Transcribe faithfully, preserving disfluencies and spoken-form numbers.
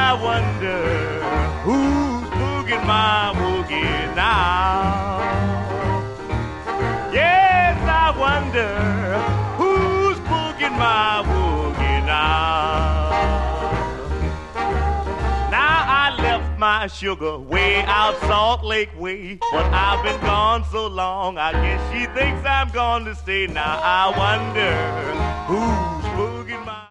I wonder who's booging my woogie now. Yes, I wonder who's booging my woogie now. Now I left my sugar way out Salt Lake way, but I've been gone so long, I guess she thinks I'm gone to stay. Now I wonder who's